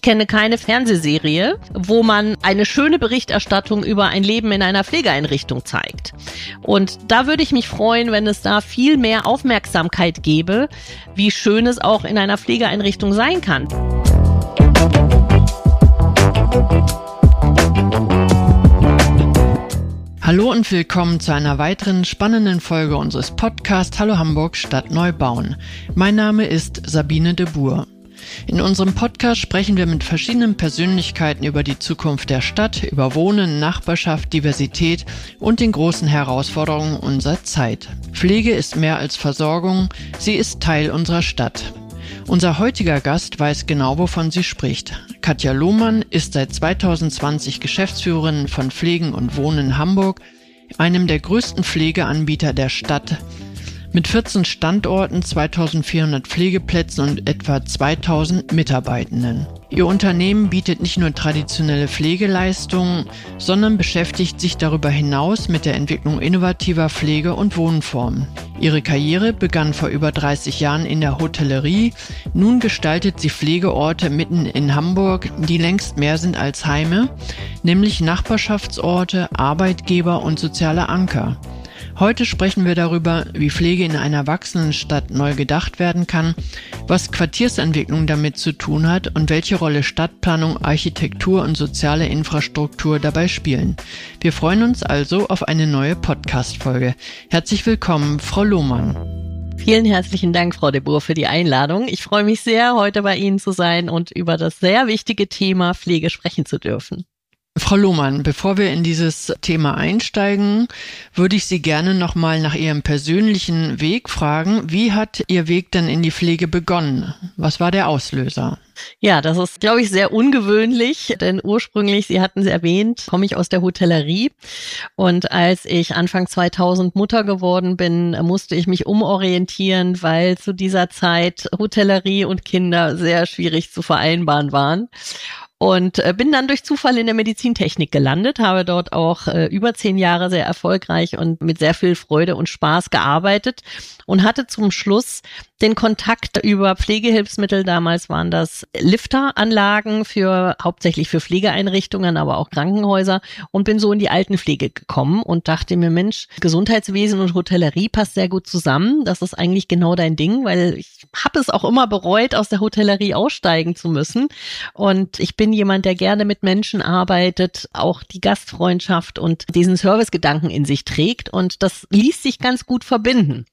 Ich kenne keine Fernsehserie, wo man eine schöne Berichterstattung über ein Leben in einer Pflegeeinrichtung zeigt. Und da würde ich mich freuen, wenn es da viel mehr Aufmerksamkeit gäbe, wie schön es auch in einer Pflegeeinrichtung sein kann. Hallo und willkommen zu einer weiteren spannenden Folge unseres Podcasts Hallo Hamburg Stadt neu bauen. Mein Name ist Sabine de Boer. In unserem Podcast sprechen wir mit verschiedenen Persönlichkeiten über die Zukunft der Stadt, über Wohnen, Nachbarschaft, Diversität und den großen Herausforderungen unserer Zeit. Pflege ist mehr als Versorgung, sie ist Teil unserer Stadt. Unser heutiger Gast weiß genau, wovon sie spricht. Katja Lohmann ist seit 2020 Geschäftsführerin von Pflegen und Wohnen Hamburg, einem der größten Pflegeanbieter der Stadt, mit 14 Standorten, 2400 Pflegeplätzen und etwa 2000 Mitarbeitenden. Ihr Unternehmen bietet nicht nur traditionelle Pflegeleistungen, sondern beschäftigt sich darüber hinaus mit der Entwicklung innovativer Pflege- und Wohnformen. Ihre Karriere begann vor über 30 Jahren in der Hotellerie. Nun gestaltet sie Pflegeorte mitten in Hamburg, die längst mehr sind als Heime, nämlich Nachbarschaftsorte, Arbeitgeber und soziale Anker. Heute sprechen wir darüber, wie Pflege in einer wachsenden Stadt neu gedacht werden kann, was Quartiersentwicklung damit zu tun hat und welche Rolle Stadtplanung, Architektur und soziale Infrastruktur dabei spielen. Wir freuen uns also auf eine neue Podcast-Folge. Herzlich willkommen, Frau Lohmann. Vielen herzlichen Dank, Frau de Boer, für die Einladung. Ich freue mich sehr, heute bei Ihnen zu sein und über das sehr wichtige Thema Pflege sprechen zu dürfen. Frau Lohmann, bevor wir in dieses Thema einsteigen, würde ich Sie gerne nochmal nach Ihrem persönlichen Weg fragen. Wie hat Ihr Weg denn in die Pflege begonnen? Was war der Auslöser? Ja, das ist, glaube ich, sehr ungewöhnlich, denn ursprünglich, Sie hatten es erwähnt, komme ich aus der Hotellerie. Und als ich Anfang 2000 Mutter geworden bin, musste ich mich umorientieren, weil zu dieser Zeit Hotellerie und Kinder sehr schwierig zu vereinbaren waren. Und bin dann durch Zufall in der Medizintechnik gelandet, habe dort auch über 10 Jahre sehr erfolgreich und mit sehr viel Freude und Spaß gearbeitet und hatte zum Schluss den Kontakt über Pflegehilfsmittel. Damals waren das Lifteranlagen hauptsächlich für Pflegeeinrichtungen, aber auch Krankenhäuser, und bin so in die Altenpflege gekommen und dachte mir, Mensch, Gesundheitswesen und Hotellerie passt sehr gut zusammen. Das ist eigentlich genau dein Ding, weil ich habe es auch immer bereut, aus der Hotellerie aussteigen zu müssen. Und ich bin jemand, der gerne mit Menschen arbeitet, auch die Gastfreundschaft und diesen Servicegedanken in sich trägt. Und das ließ sich ganz gut verbinden.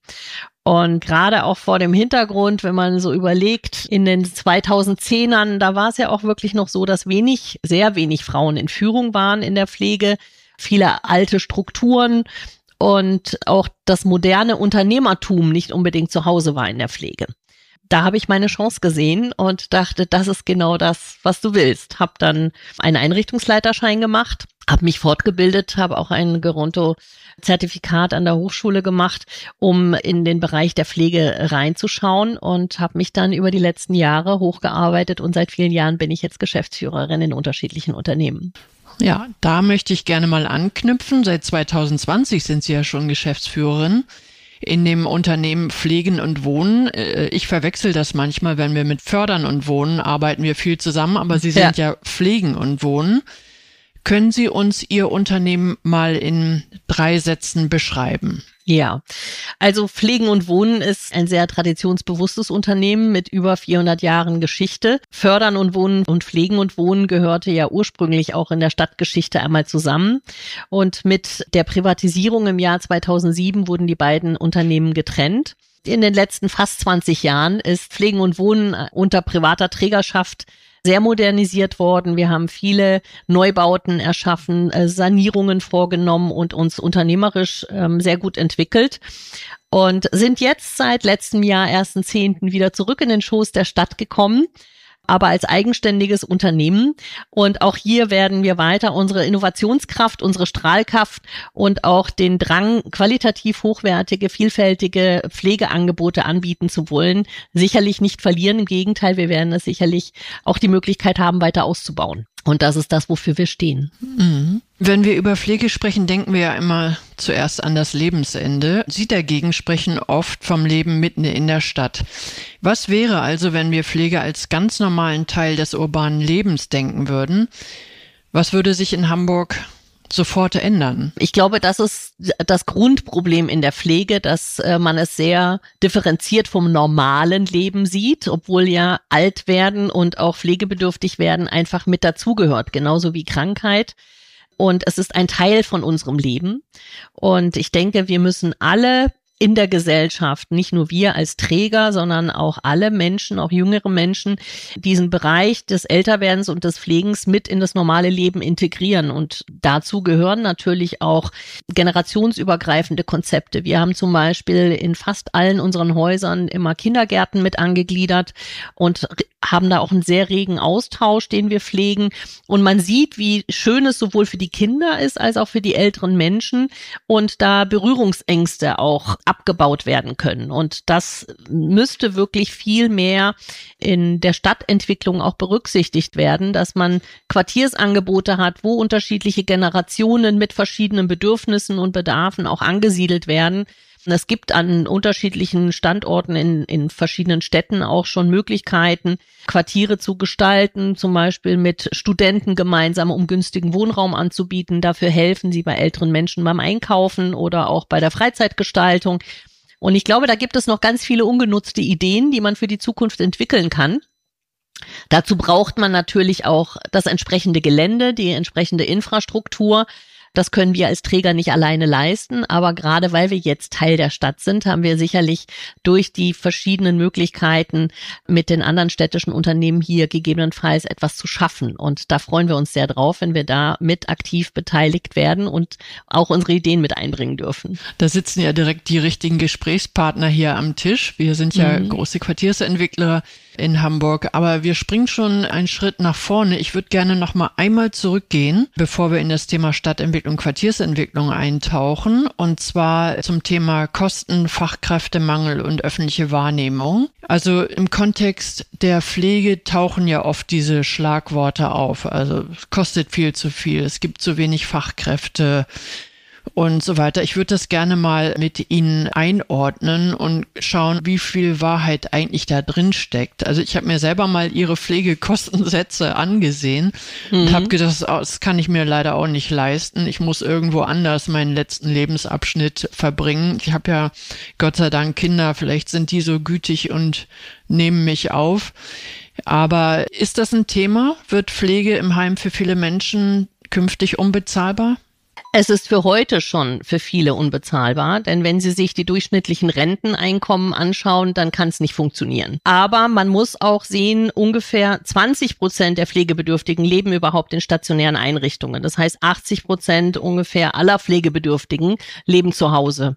Und gerade auch vor dem Hintergrund, wenn man so überlegt, in den 2010ern, da war es ja auch wirklich noch so, dass sehr wenig Frauen in Führung waren in der Pflege, viele alte Strukturen und auch das moderne Unternehmertum nicht unbedingt zu Hause war in der Pflege. Da habe ich meine Chance gesehen und dachte, das ist genau das, was du willst. Habe dann einen Einrichtungsleiterschein gemacht, habe mich fortgebildet, habe auch ein Geronto-Zertifikat an der Hochschule gemacht, um in den Bereich der Pflege reinzuschauen, und habe mich dann über die letzten Jahre hochgearbeitet und seit vielen Jahren bin ich jetzt Geschäftsführerin in unterschiedlichen Unternehmen. Ja, da möchte ich gerne mal anknüpfen. Seit 2020 sind Sie ja schon Geschäftsführerin in dem Unternehmen Pflegen und Wohnen. Ich verwechsel das manchmal, wenn wir mit Fördern und Wohnen arbeiten wir viel zusammen, aber Sie sind ja Pflegen und Wohnen. Können Sie uns Ihr Unternehmen mal in 3 Sätzen beschreiben? Ja, also Pflegen und Wohnen ist ein sehr traditionsbewusstes Unternehmen mit über 400 Jahren Geschichte. Fördern und Wohnen und Pflegen und Wohnen gehörte ja ursprünglich auch in der Stadtgeschichte einmal zusammen. Und mit der Privatisierung im Jahr 2007 wurden die beiden Unternehmen getrennt. In den letzten fast 20 Jahren ist Pflegen und Wohnen unter privater Trägerschaft sehr modernisiert worden. Wir haben viele Neubauten erschaffen, Sanierungen vorgenommen und uns unternehmerisch sehr gut entwickelt und sind jetzt seit letztem Jahr 1.10. wieder zurück in den Schoß der Stadt gekommen, aber als eigenständiges Unternehmen. Und auch hier werden wir weiter unsere Innovationskraft, unsere Strahlkraft und auch den Drang, qualitativ hochwertige, vielfältige Pflegeangebote anbieten zu wollen, sicherlich nicht verlieren. Im Gegenteil, wir werden es sicherlich auch die Möglichkeit haben, weiter auszubauen. Und das ist das, wofür wir stehen. Mhm. Wenn wir über Pflege sprechen, denken wir ja immer zuerst an das Lebensende. Sie dagegen sprechen oft vom Leben mitten in der Stadt. Was wäre also, wenn wir Pflege als ganz normalen Teil des urbanen Lebens denken würden? Was würde sich in Hamburg sofort ändern? Ich glaube, das ist das Grundproblem in der Pflege, dass man es sehr differenziert vom normalen Leben sieht, obwohl ja alt werden und auch pflegebedürftig werden einfach mit dazugehört, genauso wie Krankheit. Und es ist ein Teil von unserem Leben. Und ich denke, wir müssen alle in der Gesellschaft, nicht nur wir als Träger, sondern auch alle Menschen, auch jüngere Menschen, diesen Bereich des Älterwerdens und des Pflegens mit in das normale Leben integrieren. Und dazu gehören natürlich auch generationsübergreifende Konzepte. Wir haben zum Beispiel in fast allen unseren Häusern immer Kindergärten mit angegliedert und haben da auch einen sehr regen Austausch, den wir pflegen. Und man sieht, wie schön es sowohl für die Kinder ist, als auch für die älteren Menschen und da Berührungsängste auch abgebaut werden können. Und das müsste wirklich viel mehr in der Stadtentwicklung auch berücksichtigt werden, dass man Quartiersangebote hat, wo unterschiedliche Generationen mit verschiedenen Bedürfnissen und Bedarfen auch angesiedelt werden. Es gibt an unterschiedlichen Standorten in verschiedenen Städten auch schon Möglichkeiten, Quartiere zu gestalten, zum Beispiel mit Studenten gemeinsam, um günstigen Wohnraum anzubieten. Dafür helfen sie bei älteren Menschen beim Einkaufen oder auch bei der Freizeitgestaltung. Und ich glaube, da gibt es noch ganz viele ungenutzte Ideen, die man für die Zukunft entwickeln kann. Dazu braucht man natürlich auch das entsprechende Gelände, die entsprechende Infrastruktur. Das können wir als Träger nicht alleine leisten, aber gerade weil wir jetzt Teil der Stadt sind, haben wir sicherlich durch die verschiedenen Möglichkeiten mit den anderen städtischen Unternehmen hier gegebenenfalls etwas zu schaffen. Und da freuen wir uns sehr drauf, wenn wir da mit aktiv beteiligt werden und auch unsere Ideen mit einbringen dürfen. Da sitzen ja direkt die richtigen Gesprächspartner hier am Tisch. Wir sind ja große Quartiersentwickler in Hamburg, aber wir springen schon einen Schritt nach vorne. Ich würde gerne noch mal einmal zurückgehen, bevor wir in das Thema Stadtentwicklung, Quartiersentwicklung eintauchen, und zwar zum Thema Kosten, Fachkräftemangel und öffentliche Wahrnehmung. Also im Kontext der Pflege tauchen ja oft diese Schlagworte auf. Also es kostet viel zu viel, es gibt zu wenig Fachkräfte und so weiter. Ich würde das gerne mal mit Ihnen einordnen und schauen, wie viel Wahrheit eigentlich da drin steckt. Also ich habe mir selber mal Ihre Pflegekostensätze angesehen und habe gedacht, das kann ich mir leider auch nicht leisten. Ich muss irgendwo anders meinen letzten Lebensabschnitt verbringen. Ich habe ja Gott sei Dank Kinder, vielleicht sind die so gütig und nehmen mich auf. Aber ist das ein Thema? Wird Pflege im Heim für viele Menschen künftig unbezahlbar? Es ist für heute schon für viele unbezahlbar, denn wenn Sie sich die durchschnittlichen Renteneinkommen anschauen, dann kann es nicht funktionieren. Aber man muss auch sehen, ungefähr 20% der Pflegebedürftigen leben überhaupt in stationären Einrichtungen. Das heißt, 80% ungefähr aller Pflegebedürftigen leben zu Hause.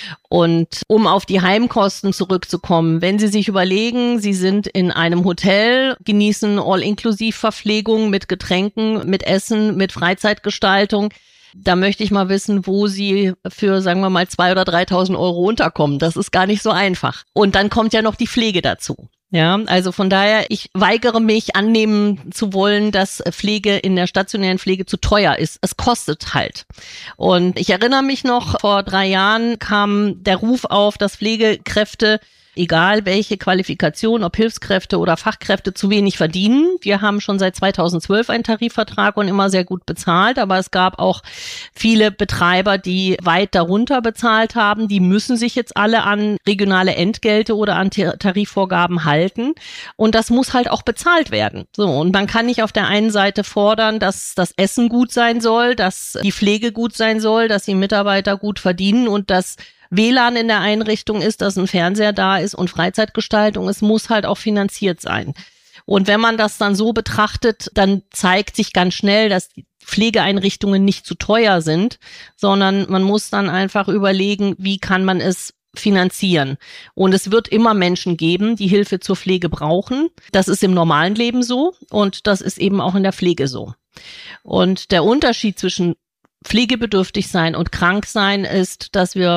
Und um auf die Heimkosten zurückzukommen, wenn Sie sich überlegen, Sie sind in einem Hotel, genießen All-Inklusiv-Verpflegung mit Getränken, mit Essen, mit Freizeitgestaltung, da möchte ich mal wissen, wo Sie für, sagen wir mal, 2.000 oder 3.000 Euro unterkommen. Das ist gar nicht so einfach. Und dann kommt ja noch die Pflege dazu. Ja, also von daher, ich weigere mich annehmen zu wollen, dass Pflege in der stationären Pflege zu teuer ist. Es kostet halt. Und ich erinnere mich noch, vor 3 Jahren kam der Ruf auf, dass Pflegekräfte, egal welche Qualifikation, ob Hilfskräfte oder Fachkräfte, zu wenig verdienen. Wir haben schon seit 2012 einen Tarifvertrag und immer sehr gut bezahlt, aber es gab auch viele Betreiber, die weit darunter bezahlt haben. Die müssen sich jetzt alle an regionale Entgelte oder an Tarifvorgaben halten und das muss halt auch bezahlt werden. So, und man kann nicht auf der einen Seite fordern, dass das Essen gut sein soll, dass die Pflege gut sein soll, dass die Mitarbeiter gut verdienen und dass WLAN in der Einrichtung ist, dass ein Fernseher da ist und Freizeitgestaltung. Es muss halt auch finanziert sein. Und wenn man das dann so betrachtet, dann zeigt sich ganz schnell, dass die Pflegeeinrichtungen nicht zu teuer sind, sondern man muss dann einfach überlegen, wie kann man es finanzieren. Und es wird immer Menschen geben, die Hilfe zur Pflege brauchen. Das ist im normalen Leben so und das ist eben auch in der Pflege so. Und der Unterschied zwischen pflegebedürftig sein und krank sein ist, dass wir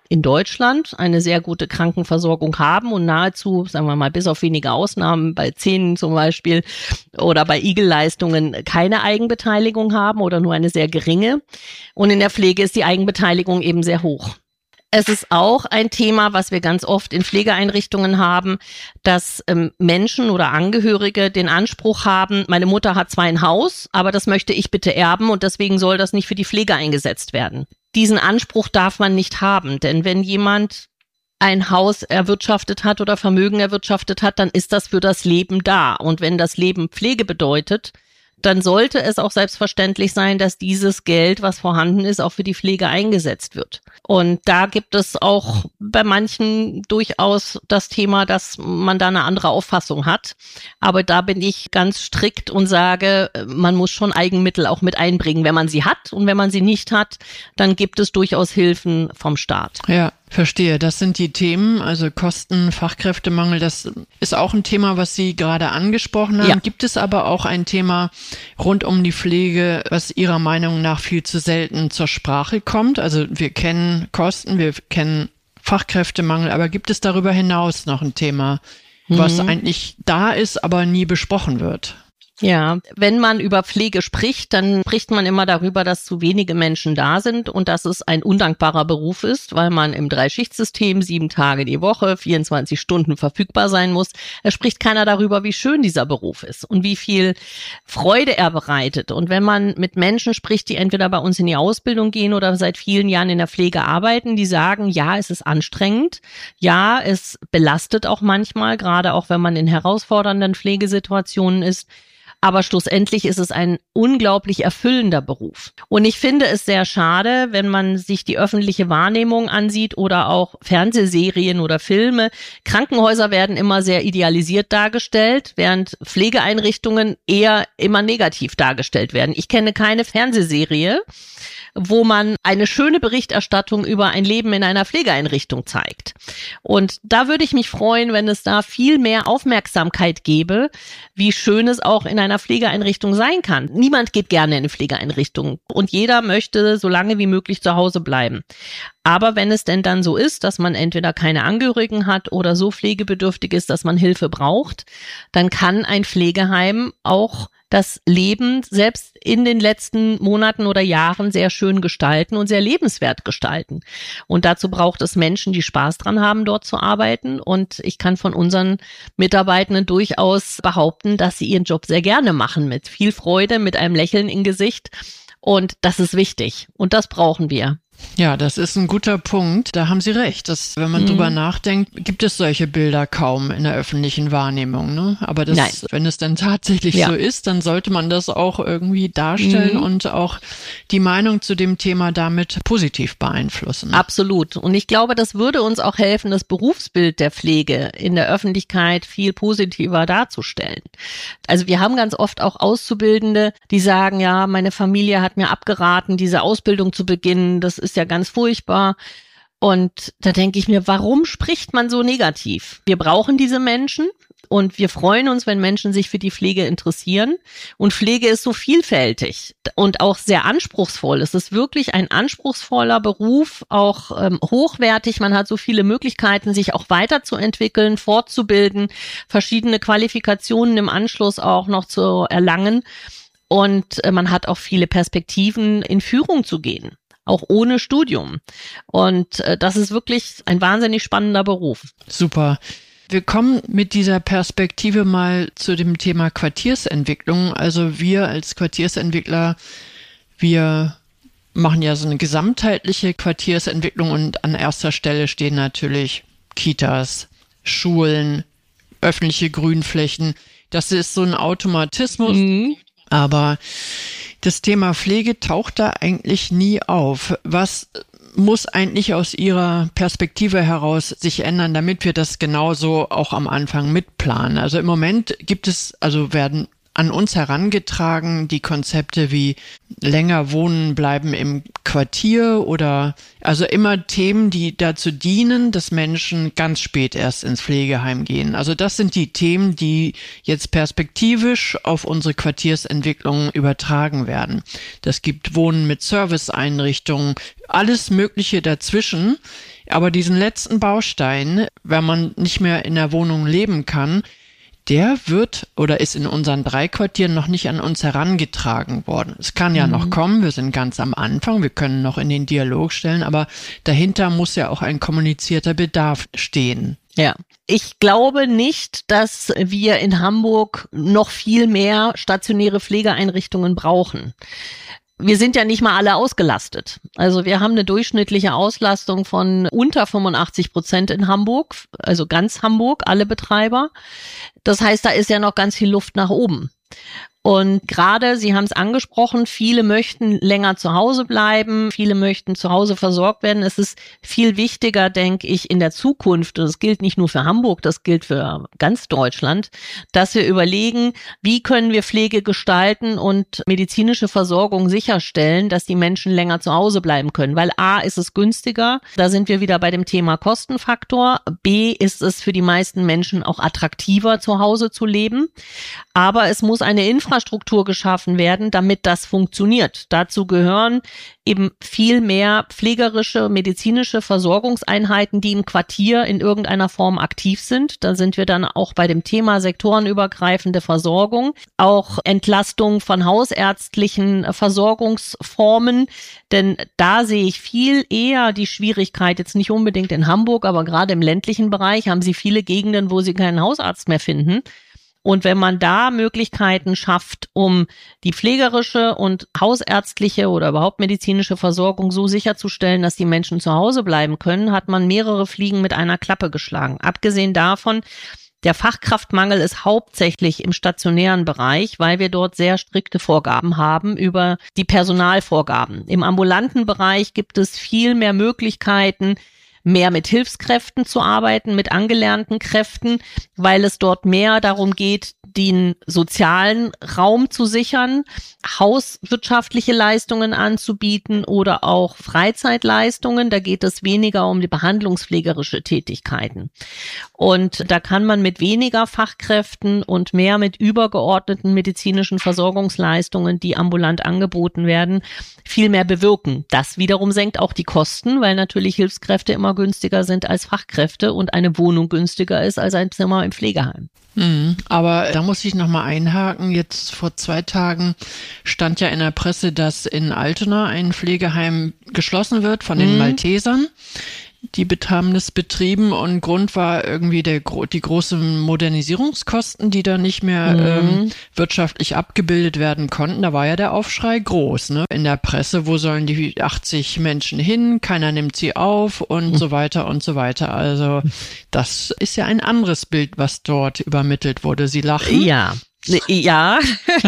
in Deutschland eine sehr gute Krankenversorgung haben und nahezu, sagen wir mal, bis auf wenige Ausnahmen, bei Zähnen zum Beispiel oder bei Igelleistungen keine Eigenbeteiligung haben oder nur eine sehr geringe. Und in der Pflege ist die Eigenbeteiligung eben sehr hoch. Es ist auch ein Thema, was wir ganz oft in Pflegeeinrichtungen haben, dass Menschen oder Angehörige den Anspruch haben, meine Mutter hat zwar ein Haus, aber das möchte ich bitte erben und deswegen soll das nicht für die Pflege eingesetzt werden. Diesen Anspruch darf man nicht haben, denn wenn jemand ein Haus erwirtschaftet hat oder Vermögen erwirtschaftet hat, dann ist das für das Leben da. Und wenn das Leben Pflege bedeutet, dann sollte es auch selbstverständlich sein, dass dieses Geld, was vorhanden ist, auch für die Pflege eingesetzt wird. Und da gibt es auch bei manchen durchaus das Thema, dass man da eine andere Auffassung hat. Aber da bin ich ganz strikt und sage, man muss schon Eigenmittel auch mit einbringen, wenn man sie hat. Und wenn man sie nicht hat, dann gibt es durchaus Hilfen vom Staat. Ja. Verstehe, das sind die Themen, also Kosten, Fachkräftemangel, das ist auch ein Thema, was Sie gerade angesprochen haben. Ja. Gibt es aber auch ein Thema rund um die Pflege, was Ihrer Meinung nach viel zu selten zur Sprache kommt? Also wir kennen Kosten, wir kennen Fachkräftemangel, aber gibt es darüber hinaus noch ein Thema, was eigentlich da ist, aber nie besprochen wird? Ja, wenn man über Pflege spricht, dann spricht man immer darüber, dass zu wenige Menschen da sind und dass es ein undankbarer Beruf ist, weil man im Dreischichtsystem 7 Tage die Woche, 24 Stunden verfügbar sein muss. Es spricht keiner darüber, wie schön dieser Beruf ist und wie viel Freude er bereitet. Und wenn man mit Menschen spricht, die entweder bei uns in die Ausbildung gehen oder seit vielen Jahren in der Pflege arbeiten, die sagen, ja, es ist anstrengend, ja, es belastet auch manchmal, gerade auch wenn man in herausfordernden Pflegesituationen ist. Aber schlussendlich ist es ein unglaublich erfüllender Beruf. Und ich finde es sehr schade, wenn man sich die öffentliche Wahrnehmung ansieht oder auch Fernsehserien oder Filme. Krankenhäuser werden immer sehr idealisiert dargestellt, während Pflegeeinrichtungen eher immer negativ dargestellt werden. Ich kenne keine Fernsehserie, wo man eine schöne Berichterstattung über ein Leben in einer Pflegeeinrichtung zeigt. Und da würde ich mich freuen, wenn es da viel mehr Aufmerksamkeit gäbe, wie schön es auch in einer Pflegeeinrichtung sein kann. Niemand geht gerne in eine Pflegeeinrichtung und jeder möchte so lange wie möglich zu Hause bleiben. Aber wenn es denn dann so ist, dass man entweder keine Angehörigen hat oder so pflegebedürftig ist, dass man Hilfe braucht, dann kann ein Pflegeheim auch das Leben selbst in den letzten Monaten oder Jahren sehr schön gestalten und sehr lebenswert gestalten. Und dazu braucht es Menschen, die Spaß dran haben, dort zu arbeiten. Und ich kann von unseren Mitarbeitenden durchaus behaupten, dass sie ihren Job sehr gerne machen, mit viel Freude, mit einem Lächeln im Gesicht. Und das ist wichtig. Und das brauchen wir. Ja, das ist ein guter Punkt. Da haben Sie recht. Wenn man drüber nachdenkt, gibt es solche Bilder kaum in der öffentlichen Wahrnehmung. Ne? Aber wenn es dann tatsächlich so ist, dann sollte man das auch irgendwie darstellen und auch die Meinung zu dem Thema damit positiv beeinflussen. Absolut. Und ich glaube, das würde uns auch helfen, das Berufsbild der Pflege in der Öffentlichkeit viel positiver darzustellen. Also wir haben ganz oft auch Auszubildende, die sagen, ja, meine Familie hat mir abgeraten, diese Ausbildung zu beginnen. Das ist ja ganz furchtbar. Und da denke ich mir, warum spricht man so negativ? Wir brauchen diese Menschen und wir freuen uns, wenn Menschen sich für die Pflege interessieren. Und Pflege ist so vielfältig und auch sehr anspruchsvoll. Es ist wirklich ein anspruchsvoller Beruf, auch hochwertig. Man hat so viele Möglichkeiten, sich auch weiterzuentwickeln, fortzubilden, verschiedene Qualifikationen im Anschluss auch noch zu erlangen. Und man hat auch viele Perspektiven, in Führung zu gehen. Auch ohne Studium. Und das ist wirklich ein wahnsinnig spannender Beruf. Super. Wir kommen mit dieser Perspektive mal zu dem Thema Quartiersentwicklung. Also wir als Quartiersentwickler, wir machen ja so eine gesamtheitliche Quartiersentwicklung und an erster Stelle stehen natürlich Kitas, Schulen, öffentliche Grünflächen. Das ist so ein Automatismus. Aber das Thema Pflege taucht da eigentlich nie auf. Was muss eigentlich aus Ihrer Perspektive heraus sich ändern, damit wir das genauso auch am Anfang mitplanen? Also im Moment werden an uns herangetragen die Konzepte wie länger wohnen bleiben im Quartier oder also immer Themen, die dazu dienen, dass Menschen ganz spät erst ins Pflegeheim gehen. Also das sind die Themen, die jetzt perspektivisch auf unsere Quartiersentwicklung übertragen werden. Das gibt Wohnen mit Serviceeinrichtungen, alles Mögliche dazwischen. Aber diesen letzten Baustein, wenn man nicht mehr in der Wohnung leben kann, der wird oder ist in unseren 3 Quartieren noch nicht an uns herangetragen worden. Es kann ja noch kommen, wir sind ganz am Anfang, wir können noch in den Dialog stellen, aber dahinter muss ja auch ein kommunizierter Bedarf stehen. Ja, ich glaube nicht, dass wir in Hamburg noch viel mehr stationäre Pflegeeinrichtungen brauchen. Wir sind ja nicht mal alle ausgelastet. Also wir haben eine durchschnittliche Auslastung von unter 85% in Hamburg, also ganz Hamburg, alle Betreiber. Das heißt, da ist ja noch ganz viel Luft nach oben. Und gerade, Sie haben es angesprochen, viele möchten länger zu Hause bleiben, viele möchten zu Hause versorgt werden. Es ist viel wichtiger, denke ich, in der Zukunft, und das gilt nicht nur für Hamburg, das gilt für ganz Deutschland, dass wir überlegen, wie können wir Pflege gestalten und medizinische Versorgung sicherstellen, dass die Menschen länger zu Hause bleiben können. Weil A, ist es günstiger, da sind wir wieder bei dem Thema Kostenfaktor. B, ist es für die meisten Menschen auch attraktiver, zu Hause zu leben. Aber es muss eine Infrastruktur geschaffen werden, damit das funktioniert. Dazu gehören eben viel mehr pflegerische, medizinische Versorgungseinheiten, die im Quartier in irgendeiner Form aktiv sind. Da sind wir dann auch bei dem Thema sektorenübergreifende Versorgung, auch Entlastung von hausärztlichen Versorgungsformen, denn da sehe ich viel eher die Schwierigkeit, jetzt nicht unbedingt in Hamburg, aber gerade im ländlichen Bereich haben Sie viele Gegenden, wo Sie keinen Hausarzt mehr finden. Und wenn man da Möglichkeiten schafft, um die pflegerische und hausärztliche oder überhaupt medizinische Versorgung so sicherzustellen, dass die Menschen zu Hause bleiben können, hat man mehrere Fliegen mit einer Klappe geschlagen. Abgesehen davon, der Fachkraftmangel ist hauptsächlich im stationären Bereich, weil wir dort sehr strikte Vorgaben haben über die Personalvorgaben. Im ambulanten Bereich gibt es viel mehr Möglichkeiten, mehr mit Hilfskräften zu arbeiten, mit angelernten Kräften, weil es dort mehr darum geht, den sozialen Raum zu sichern, hauswirtschaftliche Leistungen anzubieten oder auch Freizeitleistungen. Da geht es weniger um die behandlungspflegerische Tätigkeiten. Und da kann man mit weniger Fachkräften und mehr mit übergeordneten medizinischen Versorgungsleistungen, die ambulant angeboten werden, viel mehr bewirken. Das wiederum senkt auch die Kosten, weil natürlich Hilfskräfte immer günstiger sind als Fachkräfte und eine Wohnung günstiger ist als ein Zimmer im Pflegeheim. Aber da muss ich nochmal einhaken. Jetzt vor 2 Tagen stand ja in der Presse, dass in Altona ein Pflegeheim geschlossen wird von den Maltesern. Die haben das betrieben und Grund war irgendwie die großen Modernisierungskosten, die da nicht mehr wirtschaftlich abgebildet werden konnten. Da war ja der Aufschrei groß, ne? In der Presse, wo sollen die 80 Menschen hin? Keiner nimmt sie auf und so weiter und so weiter. Also das ist ja ein anderes Bild, was dort übermittelt wurde. Sie lachen. Ja,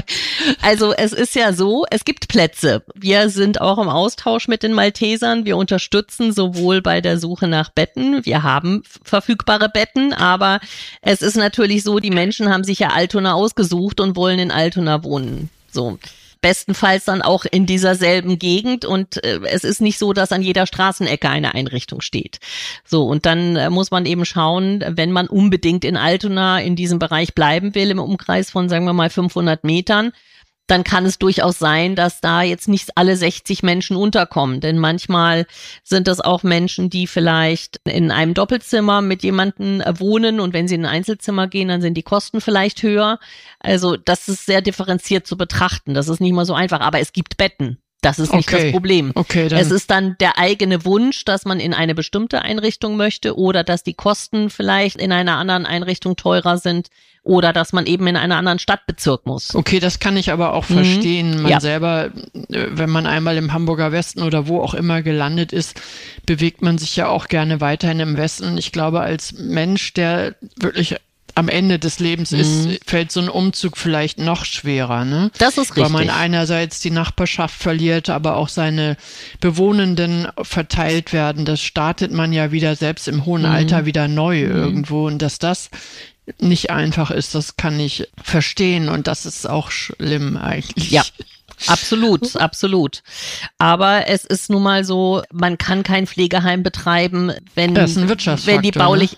also es ist ja so, es gibt Plätze. Wir sind auch im Austausch mit den Maltesern. Wir unterstützen sowohl bei der Suche nach Betten. Wir haben verfügbare Betten, aber es ist natürlich so, die Menschen haben sich ja Altona ausgesucht und wollen in Altona wohnen. So. Bestenfalls dann auch in dieser selben Gegend und es ist nicht so, dass an jeder Straßenecke eine Einrichtung steht. So, und dann muss man eben schauen, wenn man unbedingt in Altona in diesem Bereich bleiben will, im Umkreis von, sagen wir mal, 500 Metern, dann kann es durchaus sein, dass da jetzt nicht alle 60 Menschen unterkommen. Denn manchmal sind das auch Menschen, die vielleicht in einem Doppelzimmer mit jemandem wohnen und wenn sie in ein Einzelzimmer gehen, dann sind die Kosten vielleicht höher. Also das ist sehr differenziert zu betrachten. Das ist nicht mal so einfach, aber es gibt Betten. Das ist nicht das Problem. Es ist dann der eigene Wunsch, dass man in eine bestimmte Einrichtung möchte oder dass die Kosten vielleicht in einer anderen Einrichtung teurer sind oder dass man eben in einen anderen Stadtbezirk muss. Okay, das kann ich aber auch verstehen. Man selber, wenn man einmal im Hamburger Westen oder wo auch immer gelandet ist, bewegt man sich ja auch gerne weiterhin im Westen. Ich glaube, als Mensch, der wirklich am Ende des Lebens ist, fällt so ein Umzug vielleicht noch schwerer, ne? Das ist richtig. Weil man einerseits die Nachbarschaft verliert, aber auch seine Bewohnenden verteilt werden. Das startet man ja wieder selbst im hohen Alter wieder neu irgendwo. Und dass das nicht einfach ist, das kann ich verstehen. Und das ist auch schlimm eigentlich. Ja. Absolut, absolut. Aber es ist nun mal so, man kann kein Pflegeheim betreiben, wenn, das ist ein Wirtschaftsfaktor, wenn die baulich,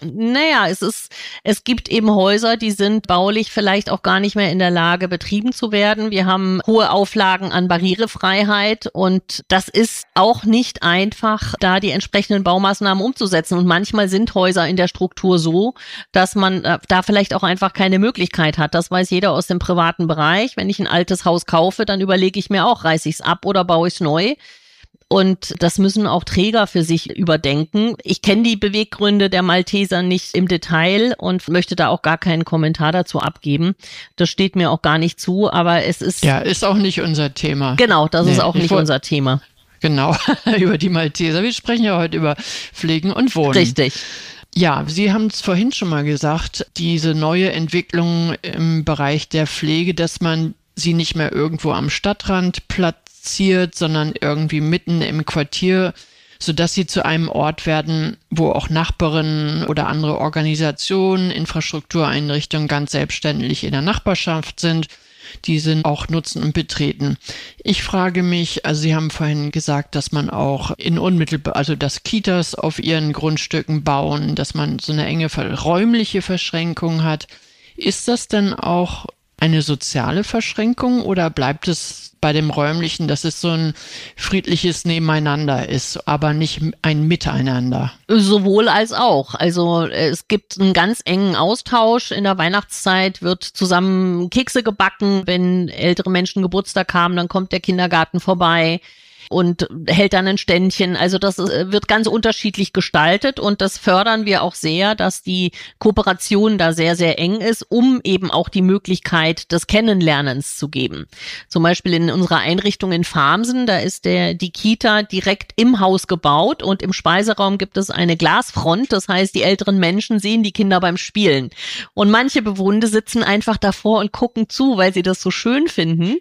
es gibt eben Häuser, die sind baulich vielleicht auch gar nicht mehr in der Lage, betrieben zu werden. Wir haben hohe Auflagen an Barrierefreiheit und das ist auch nicht einfach, da die entsprechenden Baumaßnahmen umzusetzen. Und manchmal sind Häuser in der Struktur so, dass man da vielleicht auch einfach keine Möglichkeit hat. Das weiß jeder aus dem privaten Bereich. Wenn ich ein altes Haus kaufe, dann überlege ich mir auch, reiße ich es ab oder baue ich es neu? Und das müssen auch Träger für sich überdenken. Ich kenne die Beweggründe der Malteser nicht im Detail und möchte da auch gar keinen Kommentar dazu abgeben. Das steht mir auch gar nicht zu, aber es ist... Ja, ist auch nicht unser Thema. Genau, das ist auch nicht unser Thema. Genau, über die Malteser. Wir sprechen ja heute über Pflegen und Wohnen. Richtig. Ja, Sie haben es vorhin schon mal gesagt, diese neue Entwicklung im Bereich der Pflege, dass man sie nicht mehr irgendwo am Stadtrand platziert, sondern irgendwie mitten im Quartier, sodass sie zu einem Ort werden, wo auch Nachbarinnen oder andere Organisationen, Infrastruktureinrichtungen ganz selbstständig in der Nachbarschaft sind. Die sind auch nutzen und betreten. Ich frage mich, also Sie haben vorhin gesagt, dass man auch also dass Kitas auf ihren Grundstücken bauen, dass man so eine enge räumliche Verschränkung hat. Ist das denn auch eine soziale Verschränkung oder bleibt es bei dem Räumlichen, dass es so ein friedliches Nebeneinander ist, aber nicht ein Miteinander? Sowohl als auch. Also es gibt einen ganz engen Austausch. In der Weihnachtszeit wird zusammen Kekse gebacken. Wenn ältere Menschen Geburtstag haben, dann kommt der Kindergarten vorbei und hält dann ein Ständchen. Also das wird ganz unterschiedlich gestaltet und das fördern wir auch sehr, dass die Kooperation da sehr, sehr eng ist, um eben auch die Möglichkeit des Kennenlernens zu geben. Zum Beispiel in unserer Einrichtung in Farmsen, da ist die Kita direkt im Haus gebaut und im Speiseraum gibt es eine Glasfront. Das heißt, die älteren Menschen sehen die Kinder beim Spielen. Und manche Bewohner sitzen einfach davor und gucken zu, weil sie das so schön finden.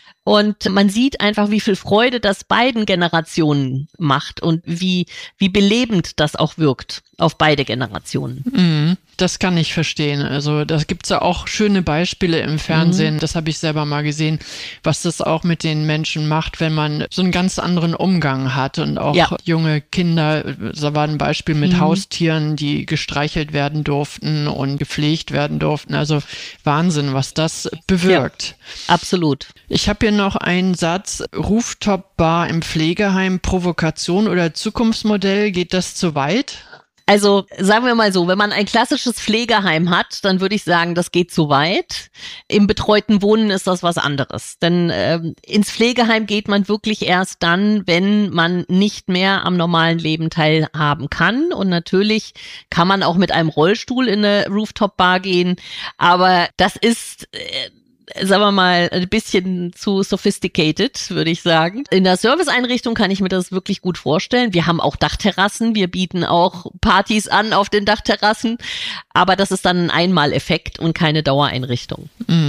Und man sieht einfach, wie viel Freude das beiden Generationen macht und wie belebend das auch wirkt auf beide Generationen. Das kann ich verstehen. Also da gibt's ja auch schöne Beispiele im Fernsehen. Das habe ich selber mal gesehen, was das auch mit den Menschen macht, wenn man so einen ganz anderen Umgang hat und auch junge Kinder. Da war ein Beispiel mit Haustieren, die gestreichelt werden durften und gepflegt werden durften. Also Wahnsinn, was das bewirkt. Ja, absolut. Ich habe hier noch einen Satz. Rooftop-Bar im Pflegeheim, Provokation oder Zukunftsmodell, geht das zu weit? Also sagen wir mal so, wenn man ein klassisches Pflegeheim hat, dann würde ich sagen, das geht zu weit. Im betreuten Wohnen ist das was anderes. Denn ins Pflegeheim geht man wirklich erst dann, wenn man nicht mehr am normalen Leben teilhaben kann. Und natürlich kann man auch mit einem Rollstuhl in eine Rooftop-Bar gehen. Aber das ist... sagen wir mal, ein bisschen zu sophisticated, würde ich sagen. In der Serviceeinrichtung kann ich mir das wirklich gut vorstellen. Wir haben auch Dachterrassen, wir bieten auch Partys an auf den Dachterrassen, aber das ist dann ein Einmaleffekt und keine Dauereinrichtung.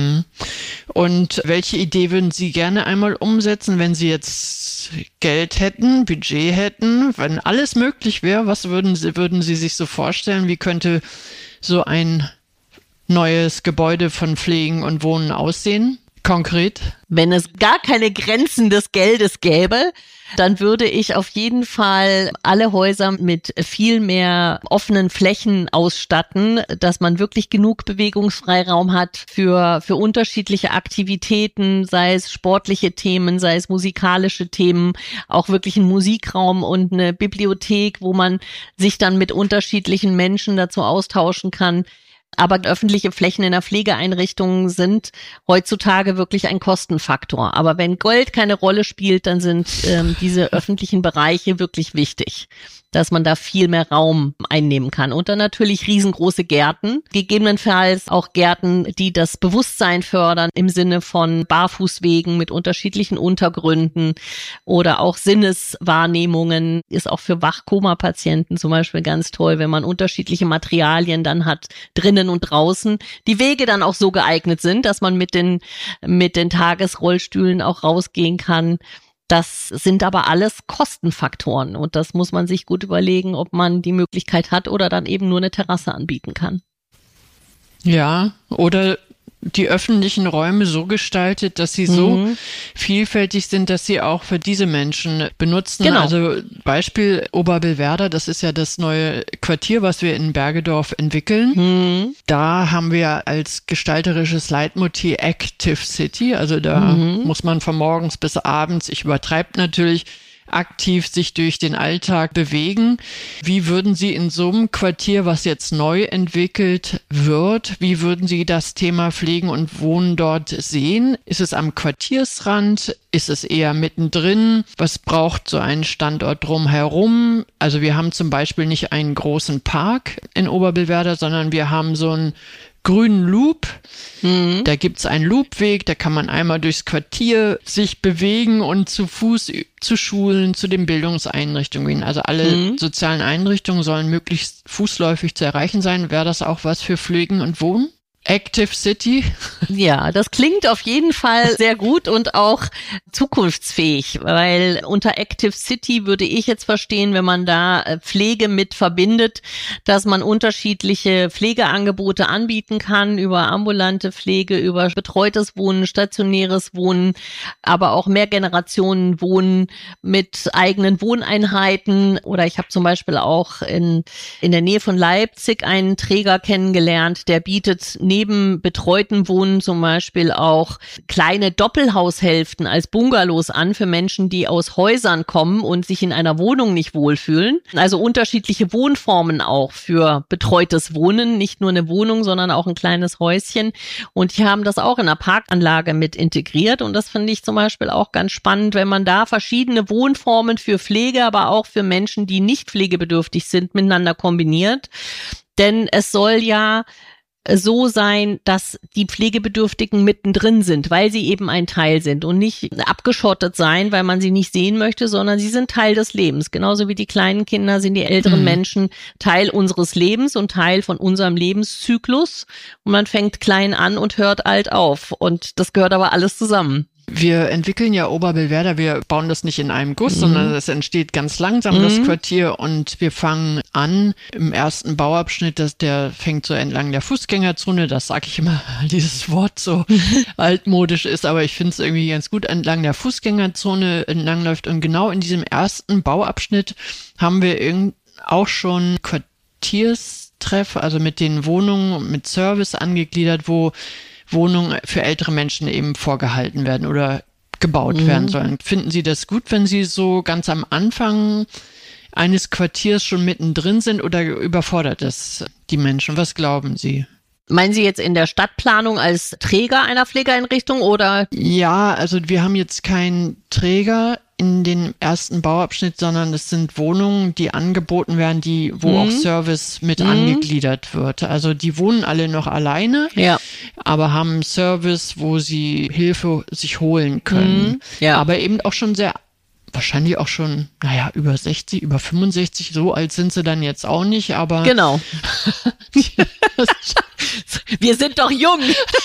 Und welche Idee würden Sie gerne einmal umsetzen, wenn Sie jetzt Geld hätten, Budget hätten, wenn alles möglich wäre? Was würden Sie sich so vorstellen? Wie könnte so ein neues Gebäude von Pflegen und Wohnen aussehen? Konkret? Wenn es gar keine Grenzen des Geldes gäbe, dann würde ich auf jeden Fall alle Häuser mit viel mehr offenen Flächen ausstatten, dass man wirklich genug Bewegungsfreiraum hat für unterschiedliche Aktivitäten, sei es sportliche Themen, sei es musikalische Themen, auch wirklich einen Musikraum und eine Bibliothek, wo man sich dann mit unterschiedlichen Menschen dazu austauschen kann. Aber öffentliche Flächen in der Pflegeeinrichtung sind heutzutage wirklich ein Kostenfaktor. Aber wenn Geld keine Rolle spielt, dann sind diese öffentlichen Bereiche wirklich wichtig, dass man da viel mehr Raum einnehmen kann. Und dann natürlich riesengroße Gärten, gegebenenfalls auch Gärten, die das Bewusstsein fördern im Sinne von Barfußwegen mit unterschiedlichen Untergründen oder auch Sinneswahrnehmungen. Ist auch für Wachkoma-Patienten zum Beispiel ganz toll, wenn man unterschiedliche Materialien dann hat, drinnen und draußen. Die Wege dann auch so geeignet sind, dass man mit den Tagesrollstühlen auch rausgehen kann. Das sind aber alles Kostenfaktoren und das muss man sich gut überlegen, ob man die Möglichkeit hat oder dann eben nur eine Terrasse anbieten kann. Ja, oder die öffentlichen Räume so gestaltet, dass sie so vielfältig sind, dass sie auch für diese Menschen benutzen. Genau. Also Beispiel Oberbillwerder, das ist ja das neue Quartier, was wir in Bergedorf entwickeln. Da haben wir als gestalterisches Leitmotiv Active City, also da muss man von morgens bis abends, ich übertreibe natürlich, aktiv sich durch den Alltag bewegen. Wie würden Sie in so einem Quartier, was jetzt neu entwickelt wird, wie würden Sie das Thema Pflegen und Wohnen dort sehen? Ist es am Quartiersrand? Ist es eher mittendrin? Was braucht so ein Standort drumherum? Also wir haben zum Beispiel nicht einen großen Park in Oberbillwerder, sondern wir haben so einen grünen Loop. Da gibt's einen Loopweg, da kann man einmal durchs Quartier sich bewegen und zu Fuß zu Schulen, zu den Bildungseinrichtungen gehen. Also alle sozialen Einrichtungen sollen möglichst fußläufig zu erreichen sein. Wäre das auch was für Pflegen und Wohnen? Active City? Ja, das klingt auf jeden Fall sehr gut und auch zukunftsfähig, weil unter Active City würde ich jetzt verstehen, wenn man da Pflege mit verbindet, dass man unterschiedliche Pflegeangebote anbieten kann, über ambulante Pflege, über betreutes Wohnen, stationäres Wohnen, aber auch Mehrgenerationenwohnen mit eigenen Wohneinheiten. Oder ich habe zum Beispiel auch in der Nähe von Leipzig einen Träger kennengelernt, der bietet neben betreuten Wohnen zum Beispiel auch kleine Doppelhaushälften als Bungalows an für Menschen, die aus Häusern kommen und sich in einer Wohnung nicht wohlfühlen. Also unterschiedliche Wohnformen auch für betreutes Wohnen, nicht nur eine Wohnung, sondern auch ein kleines Häuschen. Und die haben das auch in einer Parkanlage mit integriert. Und das finde ich zum Beispiel auch ganz spannend, wenn man da verschiedene Wohnformen für Pflege, aber auch für Menschen, die nicht pflegebedürftig sind, miteinander kombiniert. Denn es soll ja so sein, dass die Pflegebedürftigen mittendrin sind, weil sie eben ein Teil sind und nicht abgeschottet sein, weil man sie nicht sehen möchte, sondern sie sind Teil des Lebens. Genauso wie die kleinen Kinder sind die älteren Menschen Teil unseres Lebens und Teil von unserem Lebenszyklus. Und man fängt klein an und hört alt auf. Und das gehört aber alles zusammen. Wir entwickeln ja Oberbillwerder, wir bauen das nicht in einem Guss, sondern es entsteht ganz langsam, das Quartier, und wir fangen an im ersten Bauabschnitt, der fängt so entlang der Fußgängerzone, das sage ich immer, weil dieses Wort so altmodisch ist, aber ich finde es irgendwie ganz gut, entlang der Fußgängerzone entlangläuft, und genau in diesem ersten Bauabschnitt haben wir auch schon Quartierstreff, also mit den Wohnungen, mit Service angegliedert, wo Wohnungen für ältere Menschen eben vorgehalten werden oder gebaut werden sollen. Finden Sie das gut, wenn Sie so ganz am Anfang eines Quartiers schon mittendrin sind, oder überfordert das die Menschen? Was glauben Sie? Meinen Sie jetzt in der Stadtplanung als Träger einer Pflegeeinrichtung oder? Ja, also wir haben jetzt keinen Träger in den ersten Bauabschnitt, sondern es sind Wohnungen, die angeboten werden, wo auch Service mit angegliedert wird. Also die wohnen alle noch alleine, aber haben Service, wo sie Hilfe sich holen können. Aber eben auch schon wahrscheinlich auch schon, über 60, über 65, so alt sind sie dann jetzt auch nicht, aber. Genau. Wir sind doch jung.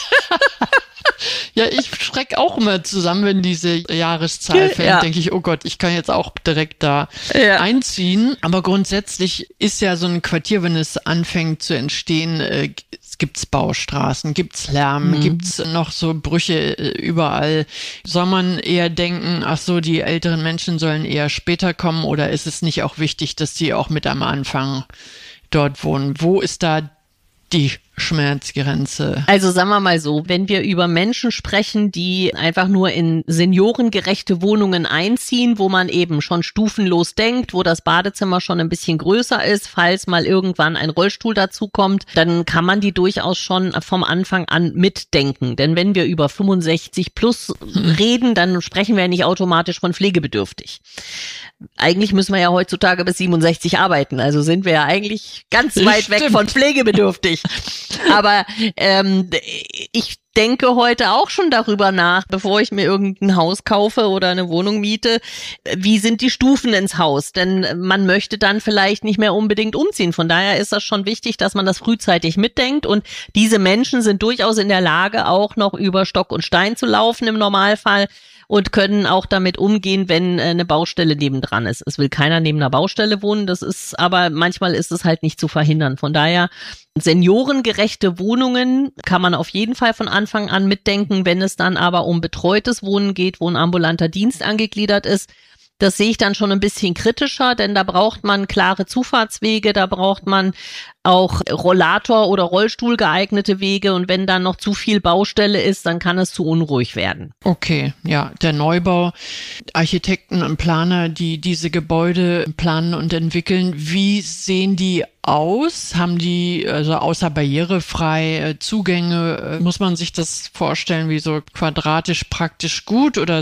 Ja, ich schrecke auch immer zusammen, wenn diese Jahreszahl fällt, denke ich, oh Gott, ich kann jetzt auch direkt da einziehen. Aber grundsätzlich ist ja so ein Quartier, wenn es anfängt zu entstehen, gibt's Baustraßen, gibt's Lärm, gibt's noch so Brüche überall. Soll man eher denken, ach so, die älteren Menschen sollen eher später kommen, oder ist es nicht auch wichtig, dass die auch mit am Anfang dort wohnen? Wo ist da die Schmerzgrenze? Also sagen wir mal so, wenn wir über Menschen sprechen, die einfach nur in seniorengerechte Wohnungen einziehen, wo man eben schon stufenlos denkt, wo das Badezimmer schon ein bisschen größer ist, falls mal irgendwann ein Rollstuhl dazukommt, dann kann man die durchaus schon vom Anfang an mitdenken. Denn wenn wir über 65 plus reden, dann sprechen wir ja nicht automatisch von pflegebedürftig. Eigentlich müssen wir ja heutzutage bis 67 arbeiten, also sind wir ja eigentlich ganz weit weg von pflegebedürftig. Aber ich denke heute auch schon darüber nach, bevor ich mir irgendein Haus kaufe oder eine Wohnung miete, wie sind die Stufen ins Haus? Denn man möchte dann vielleicht nicht mehr unbedingt umziehen. Von daher ist das schon wichtig, dass man das frühzeitig mitdenkt. Und diese Menschen sind durchaus in der Lage, auch noch über Stock und Stein zu laufen im Normalfall. und können auch damit umgehen, wenn eine Baustelle nebendran ist. Es will keiner neben einer Baustelle wohnen, aber manchmal ist es halt nicht zu verhindern. Von daher seniorengerechte Wohnungen kann man auf jeden Fall von Anfang an mitdenken. Wenn es dann aber um betreutes Wohnen geht, wo ein ambulanter Dienst angegliedert ist, das sehe ich dann schon ein bisschen kritischer, denn da braucht man klare Zufahrtswege, da braucht man auch Rollator- oder Rollstuhl geeignete Wege und wenn dann noch zu viel Baustelle ist, dann kann es zu unruhig werden. Okay, ja, der Neubau, Architekten und Planer, die diese Gebäude planen und entwickeln, wie sehen die aus? Haben die, also außer barrierefrei Zugänge, muss man sich das vorstellen wie so quadratisch praktisch gut oder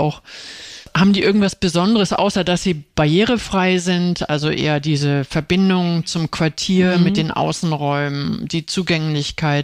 haben die irgendwas Besonderes, außer dass sie barrierefrei sind, also eher diese Verbindung zum Quartier mit den Außenräumen, die Zugänglichkeit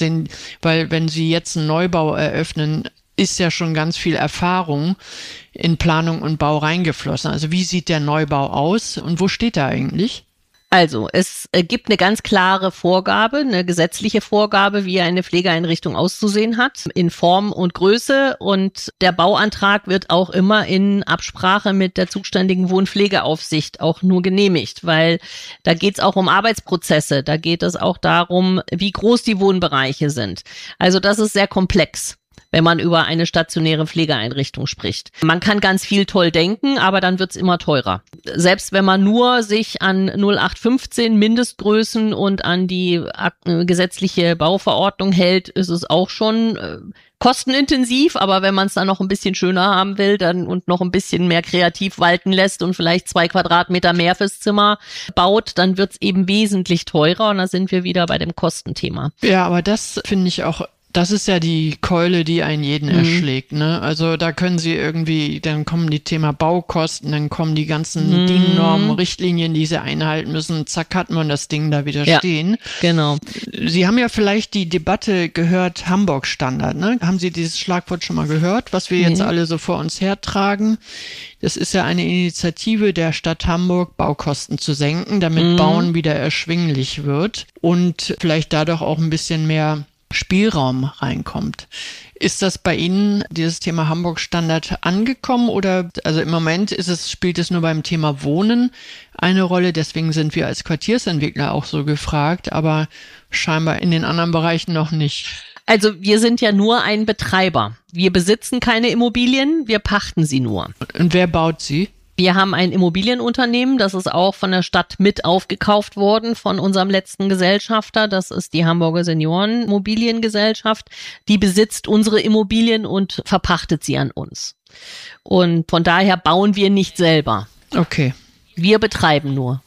weil wenn sie jetzt einen Neubau eröffnen, ist ja schon ganz viel Erfahrung in Planung und Bau reingeflossen. Also wie sieht der Neubau aus und wo steht er eigentlich? Also, es gibt eine ganz klare Vorgabe, eine gesetzliche Vorgabe, wie eine Pflegeeinrichtung auszusehen hat, in Form und Größe. Und der Bauantrag wird auch immer in Absprache mit der zuständigen Wohnpflegeaufsicht auch nur genehmigt, weil da geht es auch um Arbeitsprozesse, da geht es auch darum, wie groß die Wohnbereiche sind. Also das ist sehr komplex, wenn man über eine stationäre Pflegeeinrichtung spricht. Man kann ganz viel toll denken, aber dann wird's immer teurer. Selbst wenn man nur sich an 0815 Mindestgrößen und an die gesetzliche Bauverordnung hält, ist es auch schon kostenintensiv, aber wenn man es dann noch ein bisschen schöner haben will dann und noch ein bisschen mehr kreativ walten lässt und vielleicht 2 Quadratmeter mehr fürs Zimmer baut, dann wird's eben wesentlich teurer und da sind wir wieder bei dem Kostenthema. Ja, aber das finde ich auch. Das ist ja die Keule, die einen jeden erschlägt, ne? Also da können sie dann kommen die Thema Baukosten, dann kommen die ganzen DIN-Normen, Richtlinien, die sie einhalten müssen. Zack, hat man das Ding da wieder stehen. Genau. Sie haben ja vielleicht die Debatte gehört, Hamburg-Standard, ne? Haben Sie dieses Schlagwort schon mal gehört, was wir jetzt alle so vor uns hertragen? Das ist ja eine Initiative der Stadt Hamburg, Baukosten zu senken, damit Bauen wieder erschwinglich wird und vielleicht dadurch auch ein bisschen mehr Spielraum reinkommt. Ist das bei Ihnen, dieses Thema Hamburg-Standard, angekommen oder, also im Moment spielt es nur beim Thema Wohnen eine Rolle, deswegen sind wir als Quartiersentwickler auch so gefragt, aber scheinbar in den anderen Bereichen noch nicht. Also wir sind ja nur ein Betreiber. Wir besitzen keine Immobilien, wir pachten sie nur. Und wer baut sie? Wir haben ein Immobilienunternehmen, das ist auch von der Stadt mit aufgekauft worden von unserem letzten Gesellschafter. Das ist die Hamburger Seniorenmobiliengesellschaft. Die besitzt unsere Immobilien und verpachtet sie an uns. Und von daher bauen wir nicht selber. Okay. Wir betreiben nur.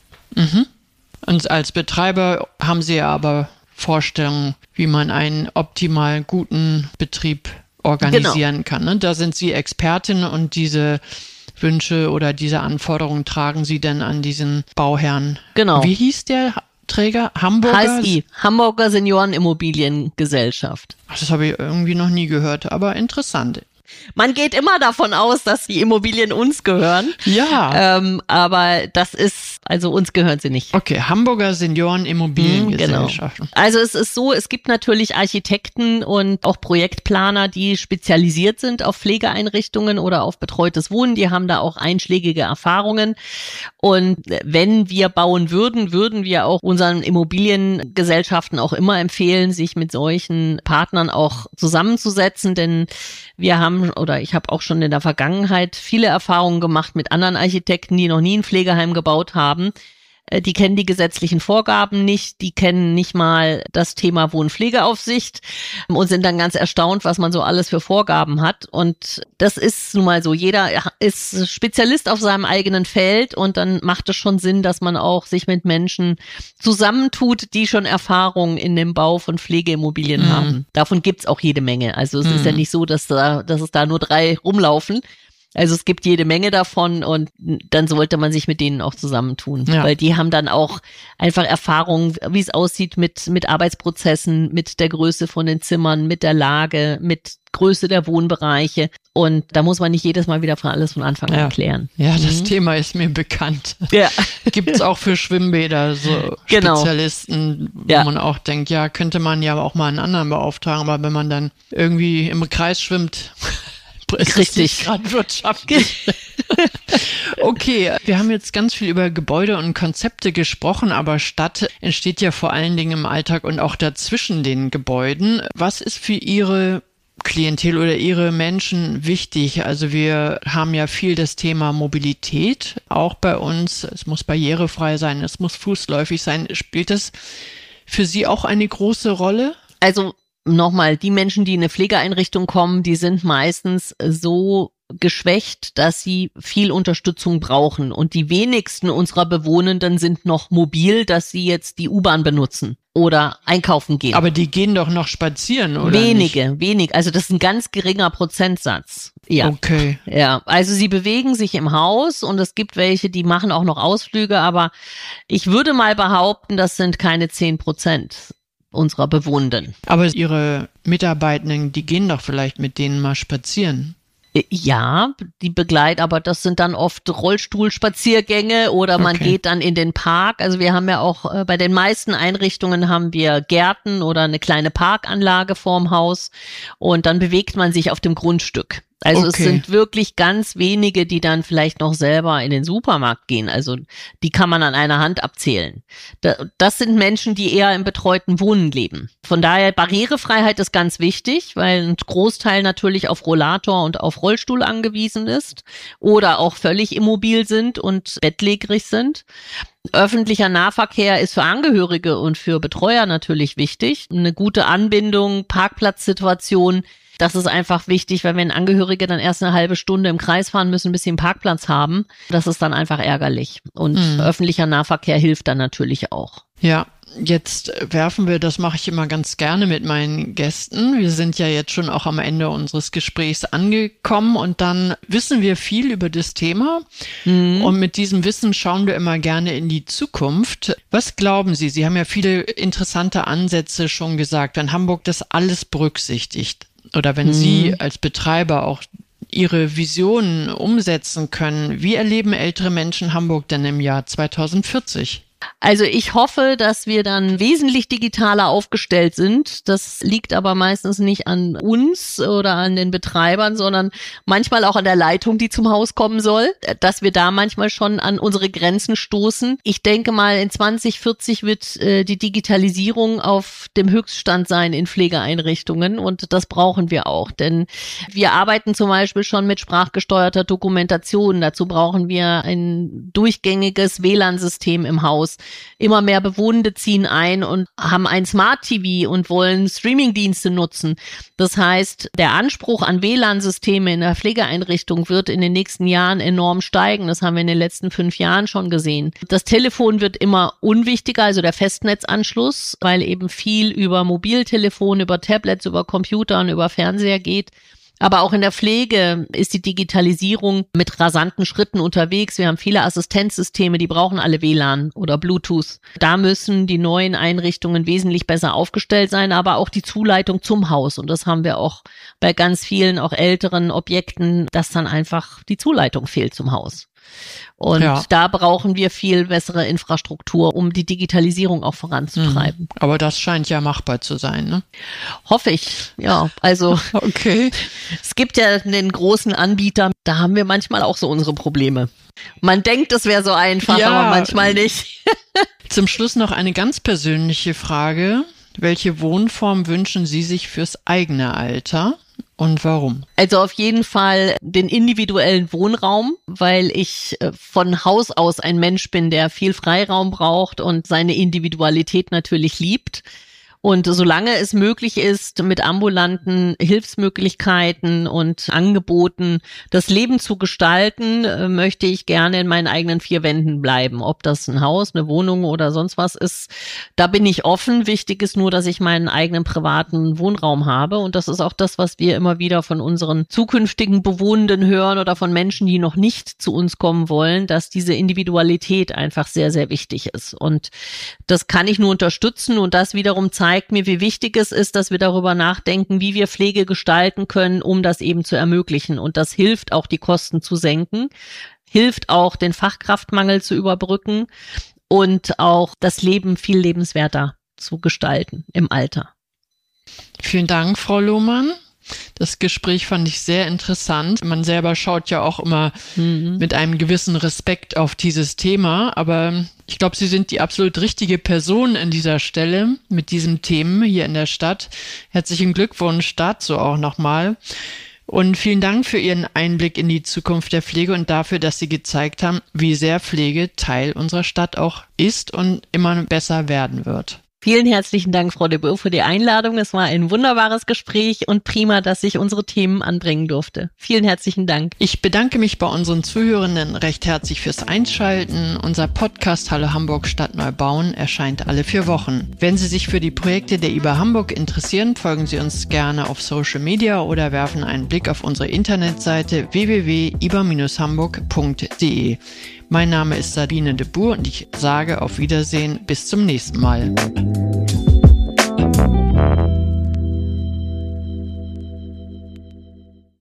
Und als Betreiber haben Sie aber Vorstellungen, wie man einen optimal guten Betrieb organisieren kann. Ne? Da sind Sie Expertin und diese Wünsche oder diese Anforderungen tragen Sie denn an diesen Bauherrn? Genau. Wie hieß der Träger? HSI, Hamburger Seniorenimmobiliengesellschaft. Ach, das habe ich irgendwie noch nie gehört, aber interessant. Man geht immer davon aus, dass die Immobilien uns gehören. Ja. Aber uns gehören sie nicht. Okay, Hamburger Seniorenimmobiliengesellschaft. Genau. Also es ist so, es gibt natürlich Architekten und auch Projektplaner, die spezialisiert sind auf Pflegeeinrichtungen oder auf betreutes Wohnen. Die haben da auch einschlägige Erfahrungen. Und wenn wir bauen würden wir auch unseren Immobiliengesellschaften auch immer empfehlen, sich mit solchen Partnern auch zusammenzusetzen, denn ich habe auch schon in der Vergangenheit viele Erfahrungen gemacht mit anderen Architekten, die noch nie ein Pflegeheim gebaut haben. Die kennen die gesetzlichen Vorgaben nicht, die kennen nicht mal das Thema Wohnpflegeaufsicht und sind dann ganz erstaunt, was man so alles für Vorgaben hat. Und das ist nun mal so, jeder ist Spezialist auf seinem eigenen Feld und dann macht es schon Sinn, dass man auch sich mit Menschen zusammentut, die schon Erfahrung in dem Bau von Pflegeimmobilien haben. Davon gibt's auch jede Menge. Also es ist ja nicht so, dass es da nur 3 rumlaufen. Also es gibt jede Menge davon und dann sollte man sich mit denen auch zusammentun, weil die haben dann auch einfach Erfahrung, wie es aussieht mit Arbeitsprozessen, mit der Größe von den Zimmern, mit der Lage, mit Größe der Wohnbereiche und da muss man nicht jedes Mal wieder alles von Anfang an klären. Ja, das Thema ist mir bekannt. Ja. Gibt's auch für Schwimmbäder so Spezialisten, wo man auch denkt, ja, könnte man ja auch mal einen anderen beauftragen, aber wenn man dann irgendwie im Kreis schwimmt, ist richtig. Gerade wirtschaftlich. Okay, wir haben jetzt ganz viel über Gebäude und Konzepte gesprochen, aber Stadt entsteht ja vor allen Dingen im Alltag und auch dazwischen den Gebäuden. Was ist für Ihre Klientel oder Ihre Menschen wichtig? Also wir haben ja viel das Thema Mobilität, auch bei uns. Es muss barrierefrei sein, es muss fußläufig sein. Spielt das für Sie auch eine große Rolle? Also nochmal, die Menschen, die in eine Pflegeeinrichtung kommen, die sind meistens so geschwächt, dass sie viel Unterstützung brauchen. Und die wenigsten unserer Bewohnenden sind noch mobil, dass sie jetzt die U-Bahn benutzen oder einkaufen gehen. Aber die gehen doch noch spazieren, oder Wenige. nicht? Also das ist ein ganz geringer Prozentsatz. Ja. Okay. Ja, also sie bewegen sich im Haus und es gibt welche, die machen auch noch Ausflüge, aber ich würde mal behaupten, das sind keine 10% unserer Bewohnenden. Aber Ihre Mitarbeitenden, die gehen doch vielleicht mit denen mal spazieren. Ja, aber das sind dann oft Rollstuhlspaziergänge oder man geht dann in den Park. Also wir haben ja auch, bei den meisten Einrichtungen haben wir Gärten oder eine kleine Parkanlage vorm Haus und dann bewegt man sich auf dem Grundstück. Also es sind wirklich ganz wenige, die dann vielleicht noch selber in den Supermarkt gehen. Also die kann man an einer Hand abzählen. Das sind Menschen, die eher im betreuten Wohnen leben. Von daher, Barrierefreiheit ist ganz wichtig, weil ein Großteil natürlich auf Rollator und auf Rollstuhl angewiesen ist oder auch völlig immobil sind und bettlägerig sind. Öffentlicher Nahverkehr ist für Angehörige und für Betreuer natürlich wichtig. Eine gute Anbindung, Parkplatzsituation. Das ist einfach wichtig, weil wenn Angehörige dann erst eine halbe Stunde im Kreis fahren müssen, bis sie einen Parkplatz haben, das ist dann einfach ärgerlich. Und öffentlicher Nahverkehr hilft dann natürlich auch. Ja, jetzt werfen wir, das mache ich immer ganz gerne mit meinen Gästen. Wir sind ja jetzt schon auch am Ende unseres Gesprächs angekommen und dann wissen wir viel über das Thema. Und mit diesem Wissen schauen wir immer gerne in die Zukunft. Was glauben Sie? Sie haben ja viele interessante Ansätze schon gesagt, wenn Hamburg das alles berücksichtigt. Oder wenn Sie als Betreiber auch Ihre Visionen umsetzen können, wie erleben ältere Menschen Hamburg denn im Jahr 2040? Also ich hoffe, dass wir dann wesentlich digitaler aufgestellt sind. Das liegt aber meistens nicht an uns oder an den Betreibern, sondern manchmal auch an der Leitung, die zum Haus kommen soll, dass wir da manchmal schon an unsere Grenzen stoßen. Ich denke mal, in 2040 wird die Digitalisierung auf dem Höchststand sein in Pflegeeinrichtungen und das brauchen wir auch, denn wir arbeiten zum Beispiel schon mit sprachgesteuerter Dokumentation. Dazu brauchen wir ein durchgängiges WLAN-System im Haus. Immer mehr Bewohnende ziehen ein und haben ein Smart TV und wollen Streamingdienste nutzen. Das heißt, der Anspruch an WLAN-Systeme in der Pflegeeinrichtung wird in den nächsten Jahren enorm steigen. Das haben wir in den letzten 5 Jahren schon gesehen. Das Telefon wird immer unwichtiger, also der Festnetzanschluss, weil eben viel über Mobiltelefon, über Tablets, über Computer und über Fernseher geht. Aber auch in der Pflege ist die Digitalisierung mit rasanten Schritten unterwegs. Wir haben viele Assistenzsysteme, die brauchen alle WLAN oder Bluetooth. Da müssen die neuen Einrichtungen wesentlich besser aufgestellt sein, aber auch die Zuleitung zum Haus. Und das haben wir auch bei ganz vielen, auch älteren Objekten, dass dann einfach die Zuleitung fehlt zum Haus. Und da brauchen wir viel bessere Infrastruktur, um die Digitalisierung auch voranzutreiben. Aber das scheint ja machbar zu sein, ne? Hoffe ich, ja. Also es gibt ja den großen Anbieter, da haben wir manchmal auch so unsere Probleme. Man denkt, es wäre so einfach, aber manchmal nicht. Zum Schluss noch eine ganz persönliche Frage. Welche Wohnform wünschen Sie sich fürs eigene Alter? Und warum? Also auf jeden Fall den individuellen Wohnraum, weil ich von Haus aus ein Mensch bin, der viel Freiraum braucht und seine Individualität natürlich liebt. Und solange es möglich ist, mit ambulanten Hilfsmöglichkeiten und Angeboten das Leben zu gestalten, möchte ich gerne in meinen eigenen 4 Wänden bleiben. Ob das ein Haus, eine Wohnung oder sonst was ist, da bin ich offen. Wichtig ist nur, dass ich meinen eigenen privaten Wohnraum habe. Und das ist auch das, was wir immer wieder von unseren zukünftigen Bewohnenden hören oder von Menschen, die noch nicht zu uns kommen wollen, dass diese Individualität einfach sehr, sehr wichtig ist. Und das kann ich nur unterstützen und das wiederum zeigt mir, wie wichtig es ist, dass wir darüber nachdenken, wie wir Pflege gestalten können, um das eben zu ermöglichen. Und das hilft auch, die Kosten zu senken, hilft auch, den Fachkraftmangel zu überbrücken und auch das Leben viel lebenswerter zu gestalten im Alter. Vielen Dank, Frau Lohmann. Das Gespräch fand ich sehr interessant. Man selber schaut ja auch immer mit einem gewissen Respekt auf dieses Thema, aber ich glaube, Sie sind die absolut richtige Person an dieser Stelle mit diesen Themen hier in der Stadt. Herzlichen Glückwunsch dazu auch nochmal. Und vielen Dank für Ihren Einblick in die Zukunft der Pflege und dafür, dass Sie gezeigt haben, wie sehr Pflege Teil unserer Stadt auch ist und immer besser werden wird. Vielen herzlichen Dank, Frau de Boer, für die Einladung. Es war ein wunderbares Gespräch und prima, dass ich unsere Themen anbringen durfte. Vielen herzlichen Dank. Ich bedanke mich bei unseren Zuhörenden recht herzlich fürs Einschalten. Unser Podcast Hallo Hamburg Stadt neu bauen erscheint alle 4 Wochen. Wenn Sie sich für die Projekte der IBA Hamburg interessieren, folgen Sie uns gerne auf Social Media oder werfen einen Blick auf unsere Internetseite www.iba-hamburg.de. Mein Name ist Sabine de Boer und ich sage auf Wiedersehen bis zum nächsten Mal.